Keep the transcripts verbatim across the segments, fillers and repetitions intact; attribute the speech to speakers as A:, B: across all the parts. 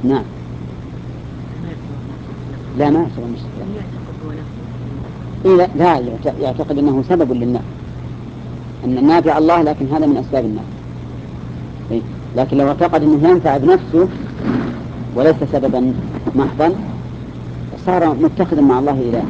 A: نعم. لا ما يعتقد مشرك. إيه لا, لا يعتقد أنه سبب للنفع، أن النافع الله لكن هذا من أسباب النفع. إيه؟ لكن لو اعتقد أنه ينفع بنفسه وليس سببا محضا صار متخذا مع الله إله.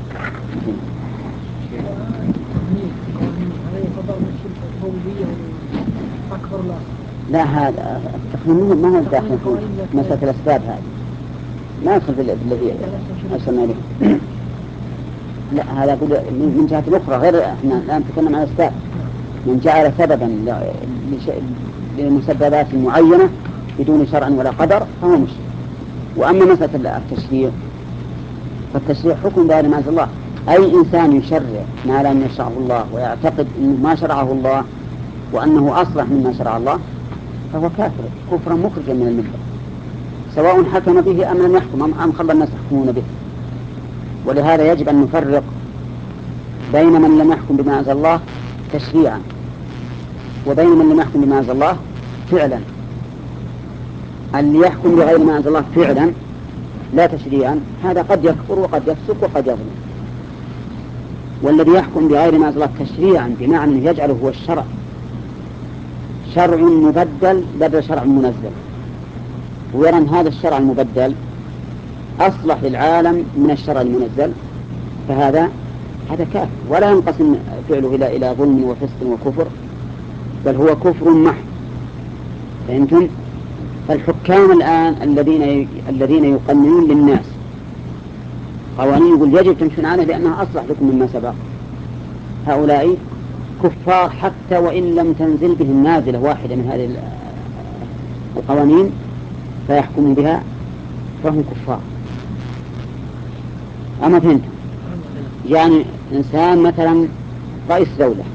A: لا هذا التخمين ما هو داخل في مسألة الأسباب، هذا ما يدخل في الذي أرسلنا به. لا هذا أقول من جهة أخرى غير احنا الآن نتكلم عن الأسباب. من جعل سببا لمسببات معينة بدون شرع ولا قدر فهو مشرك. وأما مسألة التشريع فالتشريع حكم بغير ما أنزل الله. أي إنسان يشرع ما لم يشرعه الله ويعتقد أنه ما شرعه الله وأنه أصلح مما شرع الله فهو كافر كفرا مخرجا من الملة، سواء حكم به أم لم يحكم أم خلى الناس يحكمون به. ولهذا يجب أن نفرق بين من لم يحكم بما أنزل الله تشريعا وبين من لم يحكم بما أنزل الله فعلا. اللي يحكم بغير ما أنزل الله فعلا لا تشريعا هذا قد يكفر وقد يفسق وقد يظلم. والذي يحكم بغير ما أنزل الله تشريعا بمعنى أنه يجعله هو الشرع، شرع مبدل بدل شرع منزل، ويرى أن هذا الشرع المبدل أصلح للعالم من الشرع المنزل، فهذا هذا كافر ولا ينقسم فعله إلى إلى ظلم وفسق وكفر، بل هو كفر محض. فهمتم؟ فالحكام الآن الذين الذين يقننون للناس قوانين يقول يجب تمشون عنها لأنها أصلح لكم مما سبق، هؤلاء كفار حتى وإن لم تنزل بهم نازلة واحدة من هذه القوانين فيحكموا بها فهم كفار. أما فهمتم؟ يعني إنسان مثلا رئيس دولة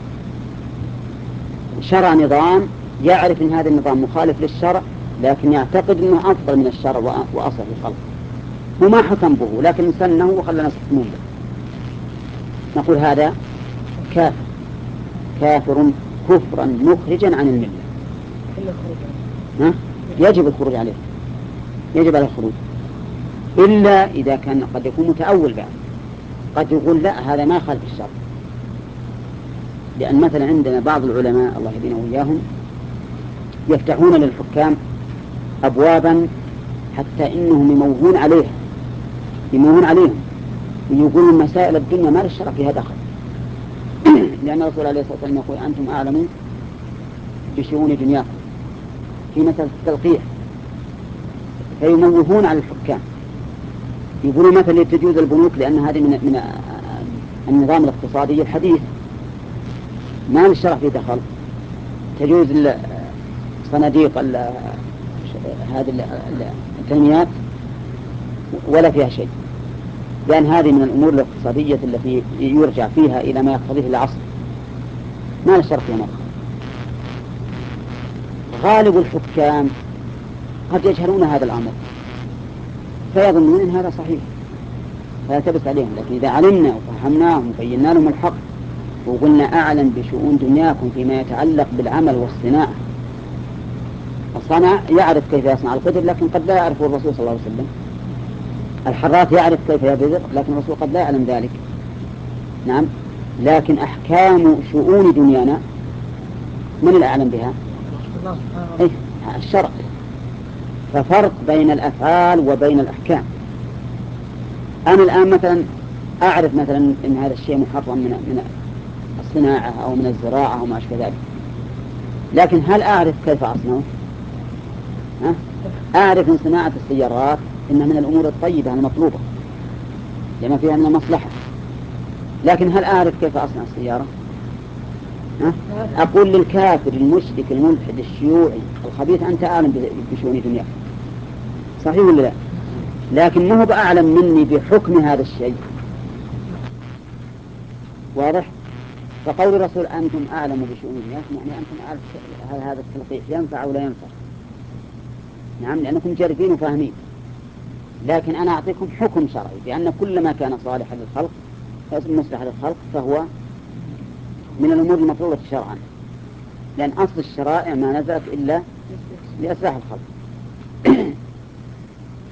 A: شرع نظام يعرف أن هذا النظام مخالف للشرع لكن يعتقد أنه أفضل من الشرع وأصلح للخلق، هو ما حكم به لكن سنه وخلى الناس يحكمون به، نقول هذا كافر كافر كفرا مخرجا عن الملة. ها؟ يجب الخروج عليه، يجب على الخروج إلا إذا كان قد يكون متأول بعد، قد يقول لا هذا ما خالف الشرع. لأن مثلا عندنا بعض العلماء الله يهدينا وإياهم يفتحون للحكام أبوابا حتى إنهم يموهون عليها يموهون عليهم ويقولون مسائل الدنيا ما للشرع فيها دخل. لأن الرسول عليه الصلاة والسلام يقول أنتم أعلمون بشؤون دنياكم في مثل التلقيح، فيموهون على الحكام يقولون مثلا تجوز البنوك لأن هذه من, من النظام الاقتصادي الحديث ما للشرع فيه دخل، تجوز صناديق هذه التنميات ولا فيها شيء، لأن هذه من الأمور الاقتصادية التي يرجع فيها إلى ما يقتضيه العصر ما للشرع فيها مدخل. غالب الحكام قد يجهلون هذا الأمر فيظنون أن هذا صحيح فيلتبس عليهم، لكن إذا علمنا وفهمناهم وبينا لهم الحق وقلنا أعلم بشؤون دنياكم فيما يتعلق بالعمل والصناعة، الصنع يعرف كيف يصنع القدر لكن قد لا يعرفه الرسول صلى الله عليه وسلم، الحراث يعرف كيف يبذر لكن الرسول قد لا يعلم ذلك. نعم، لكن أحكام شؤون دنيانا من الأعلم بها؟ إيه؟ الشرع. ففرق بين الأفعال وبين الأحكام. أنا الآن مثلا أعرف مثلا أن هذا الشيء محرم من من الصناعة أو من الزراعة أو ما أشبه ذلك، لكن هل أعرف كيف أصنعه؟ ها؟ أعرف أن صناعة السيارات إنها من الأمور الطيبة المطلوبة لما فيها من المصلحة، لكن هل أعرف كيف أصنع السيارة؟ ها؟ أقول للكافر المشرك الملحد الشيوعي الخبيث أنت أعلم بشؤون دنياك، صحيح ولا لا؟ لكن ما هو بأعلم مني بحكم هذا الشيء، واضح؟ فقول الرسول أنتم أعلم بشؤون دنياكم يعني أنتم أعلم هل هذا التلقيح ينفع ولا ينفع. نعم، لأنكم جارفين وفاهمين، لكن أنا أعطيكم حكم شرعي بأن كل ما كان صالحا للخلق مصلحا للخلق فهو من الأمور المفروضة شرعا، لأن أصل الشرائع ما نزلت إلا لإصلاح الخلق.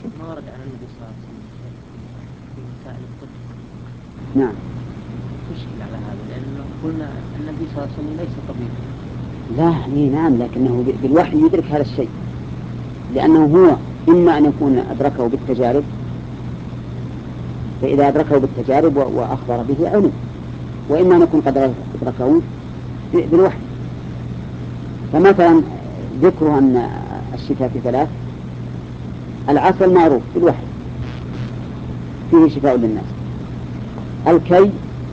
B: ما ورد عن النبي صلى الله عليه وسلم في مسائل الطب.
A: نعم.
B: مشكلة على هذا لأنه قلنا النبي صلى الله عليه وسلم ليس طبيبا.
A: لا إيه نعم، لكنه بالوحي يدرك هذا الشيء، لأنه هو إما أن يكون أدركه بالتجارب، فإذا أدركه بالتجارب وأخبر به علم، وإما أن يكون قد أدركه بالوحي. فمثلا ذكر أن الشفاء في ثلاث: العسل معروف بالوحي فيه شفاء للناس، الكي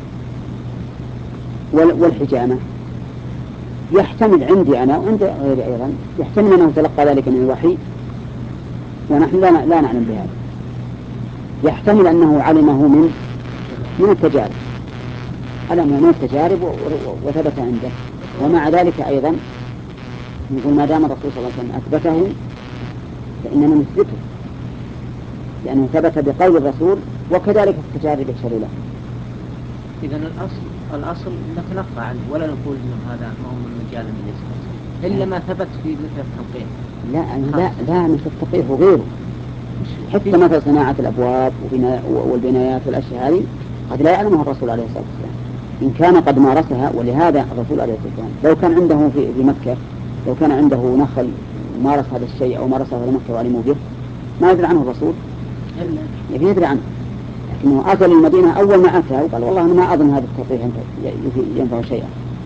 A: والحجامة يحتمل عندي أنا وعند غيري أيضا، يحتمل أنه تلقى ذلك من الوحي ونحن لا لا نعلم بهذا، يحتمل أنه علمه من من التجارب، علمه من التجارب وثبت عنده. ومع ذلك أيضا نقول ما دام الرسول صلى الله عليه وسلم أثبته فإننا نثبته، لأنه ثبت بقول الرسول، وكذلك التجارب يشهد له.
B: إذا الأصل الأصل نتلقى عنه ولا نقول إنه هذا ما هو من مجال النبي صلى الله عليه وسلم إلا ما ثبت في مثل التلقيح.
A: لا لا لا مثل التلقيح وغيره، حتى مثل صناعة الأبواب والبنايات والأشياء هذه قد لا يعلمها الرسول عليه الصلاة والسلام إن كان قد مارسها. ولهذا الرسول عليه الصلاة والسلام لو كان عنده في, في مكة، لو كان عنده نخل مارس هذا الشيء أو مارسه في مكة وعلموا به، ما يدري عنه الرسول، يدري عنه. لكنه أتى للمدينة أول ما أتى وقال والله أنا ما أظن هذا التلقيح ينفع شيئا،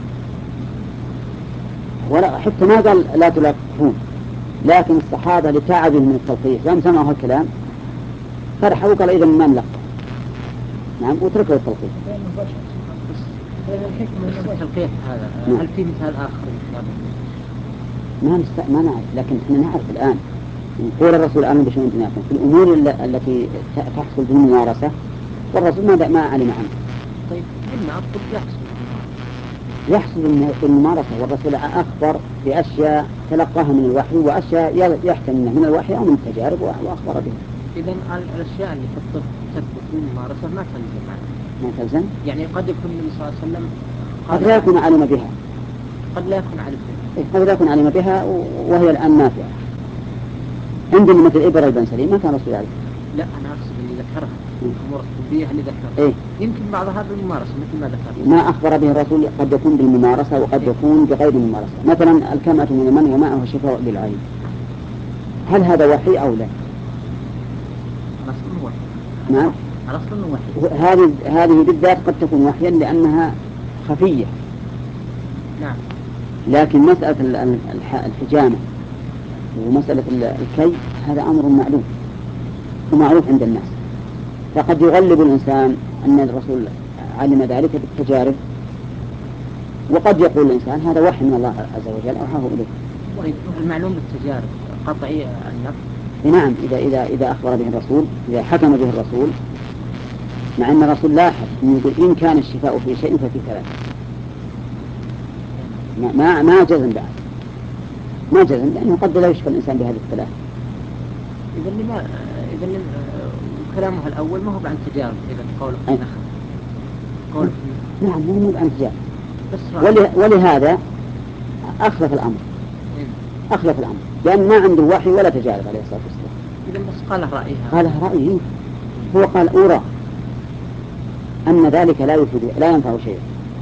A: ولا حتى ما قال لا تلقحون. لكن الصحابة لتعبهم من التلقيح لم سمعوا الكلام فرحوا وقال إذا ما نلقح، نعم، وتركوا التلقيح.
B: التلقيح هذا هل في مثال آخر؟
A: ما نست... ما نعرف، لكن احنا نعرف الآن نقول الرسول آمن بشؤون دنياكم في الأمور التي تحصل بالممارسة، والرسول ما ما علم عنه.
B: طيب إما الطب يحصل
A: يحصل بالممارسة، والرسول أخبر بأشياء تلقاها من الوحي وأشياء يحتمل من الوحي أو من التجارب وأخبر بها.
B: إذا الأشياء اللي في الطب تثبت بالممارسة ما تلزم معنا.
A: ما تلزم؟
B: يعني قد يكون النبي صلى الله عليه وسلم
A: قد لا يكون علم بها،
B: قد لا يكون علم بها،
A: قد لا يكون علم بها وهي الآن نافعة. عندنا مثل إبرة البنسلين ما كان رسول عليه.
B: لا أنا أقصد اللي ذكرها الأمور الطبية اللي ذكرها.
A: إيه؟
B: يمكن بعضها بالممارسة مثل ما ذكرت.
A: ما أخبر به الرسول قد يكون بالممارسة وقد إيه؟ يكون بغير الممارسة. مثلا الكمأة من المن وماءه شفاء للعين، هل هذا وحي أو لا؟
B: الأصل وحي.
A: نعم.
B: الأصل وحي.
A: هذه هذه بالذات قد تكون وحيا لأنها خفية.
B: نعم.
A: لكن مسألة الحجامة ومسألة الكي هذا أمر معلوم ومعروف عند الناس، فقد يغلب الإنسان أن الرسول علم ذلك بالتجارب، وقد يقول الإنسان هذا وحي من الله عز وجل أوحاه إليه.
B: المعلوم بالتجارب قطعي النفس.
A: نعم، إذا إذا إذا أخبر به الرسول، إذا حكم به الرسول، مع أن الرسول لاحظ يقول إن كان الشفاء في شيء ففي ثلاث، ما ما جزم بعد، ما جزم لأنه قد لا يشفى الإنسان بهذه الثلاث.
B: إذا لما إذا لما كلامه الأول ما هو عن تجارب، إذا قوله في النخل قوله في
A: نعم مو عن تجارب،
B: وله
A: ولهذا أخلف الأمر. إيه؟ أخلف الأمر لأن ما عنده وحي ولا تجارب عليه الصلاة والسلام.
B: إذا بس قاله رأيها،
A: قاله رأيه، هو قال أرى أن ذلك لا يفيد لا ينفع شيئا.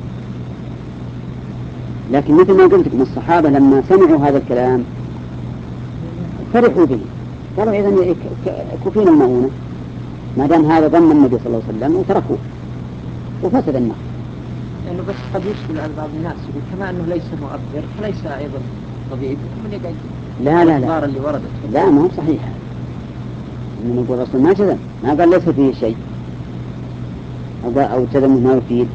A: لكن مثل ما قلت من الصحابة لما سمعوا هذا الكلام فرحوا به، قالوا إذن كفينا المؤونة ما دام هذا ظن النبي صلى الله عليه وسلم وتركوه وفسد النار.
B: لأنه بس قد يشكل على بعض الناس كما أنه ليس مؤثر فليس أيضا طبيعي من يقعد.
A: لا لا لا
B: اللي وردت
A: لا ما هو صحيح. من يقول الرسول ما جزم، ما قال ليس فيه شيء أو أو جزم ما يفيد.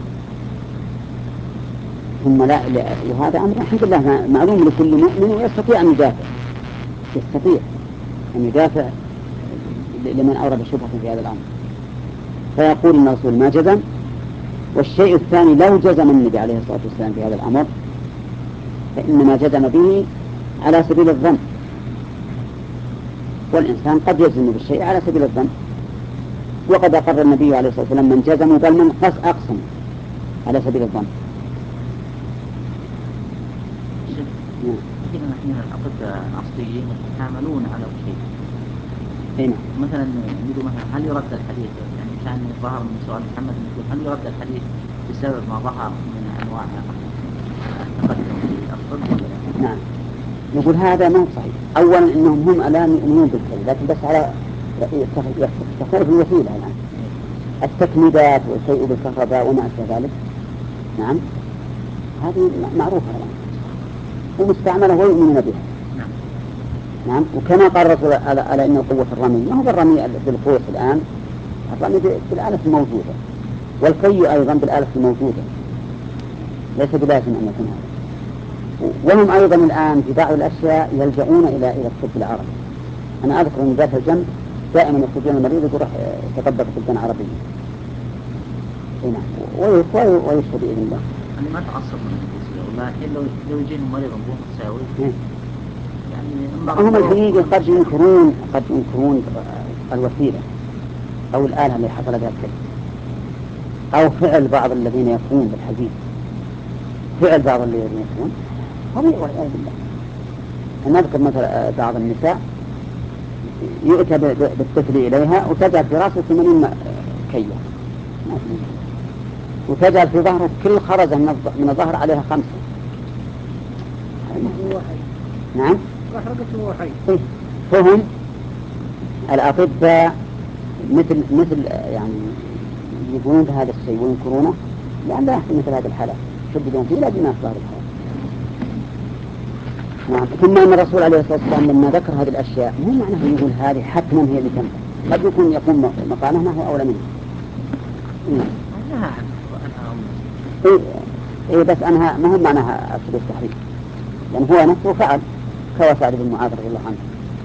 A: ثم لا, لا وهذا أمر الحمد لله معلوم لكل مؤمن ويستطيع أن يدافع، يستطيع أن يدافع لمن أورد شبهة في هذا الأمر، فيقول إن الرسول ما جزم. والشيء الثاني لو جزم النبي عليه الصلاة والسلام في هذا الأمر فإنما جزم به على سبيل الظن، والإنسان قد يجزم بالشيء على سبيل الظن، وقد أقر النبي عليه الصلاة والسلام من جزم بل من قص أقسم على سبيل الظن.
B: كثير من الأطباء الأصليين يتعاملون على شيء
A: هنا
B: مثلا نقول مثلا هل يرد الحديث يعني كان ظهر من سؤال محمد نقول هل يرد الحديث بسبب ما ظهر من أنواع التقدم في الطب ولا لا؟
A: نعم نقول هذا ما هو صحيح. أولا إنهم هم الآن يؤمنون بالكي لكن بس على تختلف الوسيلة الآن التكميدات والشيء بالكهرباء وما أشبه ذلك. نعم هذه معروفة الآن ومستعملة ويؤمنون بها.
B: نعم.
A: نعم وكما قال الرسول على, على أن قوة الرمي ما هو بالرمي بالقوس الآن، الرمي بالآلة الموجودة والكي أيضا بالآلة الموجودة ليس بلازم أن يكون هذا. وهم أيضا الآن في بعض الأشياء يلجؤون إلى إلى الطب العربي. أنا أذكر من ذات الجنب دائما يخرجون المريض يروح يتطبق طبا عربيا ويشفى بإذن الله.
B: أنا ما تعصب من الجنسية ولكن لو لو يجيهم مريض بوم تساوي يعني
A: هم الحقيقة قد ينكرون قد ينكرون الوسيلة أو الآلة اللي حصل بها الكلمة أو فعل بعض الذين يكفرون بالحديث، فعل بعض الذين يكفرون طبيعي والعياذ بالله. أنا أذكر مثلا بعض النساء يؤتى بالطفل إليها وتجعل في رأسه ثمانين كية وتجعل في ظهره كل خرزة من الظهر عليها خمسة. نعم فهم الأطباء مثل مثل يعني يقولون بهذا الشيء وينكرونه لأن لا يحصل مثل هذه الحالات يشددون فيه لازم يحصل هذه الحالات. نعم. ثم أن الرسول عليه الصلاة والسلام لما ذكر هذه الأشياء مو معناه يقول هذه حتما هي اللي تنفع، قد يكون يقوم مقامه ما هو أولى منه.
B: أنها
A: إيه إيه بس أنها ما هو معناها أصل التحريم لأن هو نفسه فعل كوسعد بن معاذ رضي الله عنه.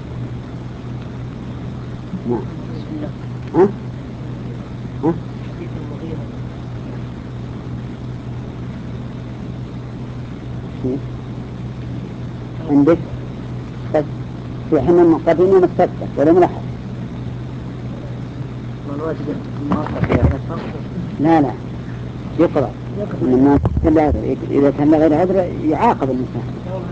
A: نعم. ها؟ ها؟ عندك بس في حين المقدمين مستبدل ولا ملاحظ. لا لا يقرأ من الناس إذا كان غير عذر يعاقب الإنسان.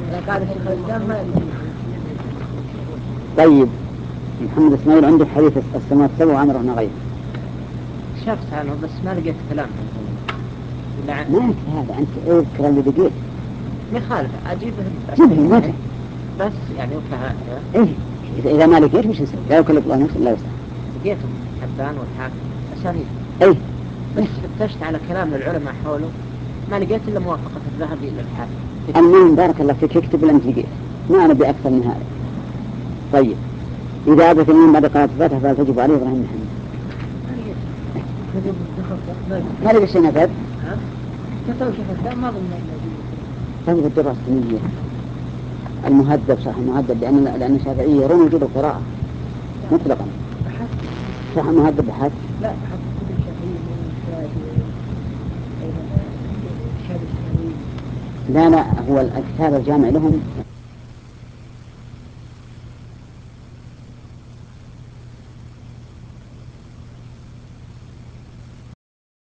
A: طيب محمد إسماعيل عنده حديث السماوات سبع وعمرهن غيب
B: شخص عنه بس ما لقيت كلام
A: ما يكفي هذا أنت اذكر اللي لقيت
B: ما يخالف أجيبه
A: جيبه
B: بس يعني وكها
A: إيه إذا ما لقيت مش نسوي لا يكلف الله نفسا إلا وسعها.
B: لقيتهم حبان والحاكم أسانيد
A: إيه
B: بس فتشت على كلام العلماء حوله ما لقيت إلا موافقة الذهبي إلى الحاكم.
A: المهم بارك الله فيك اكتب اللي أنت لقيت ما أنا بأكثر من هذا. طيب إذا أبت من بعد قناة الفاتحة فلا تجب عليه إبراهيم محمد ما لقى شيء نفذ طيب الدراسة السنية المهذب صح المهذب لأن لأن الشافعية يرون وجود القراءة مطلقا صح المهذب بحث
C: لا بحث كتب الشافعية
A: لا لا هو الكتاب الجامع لهم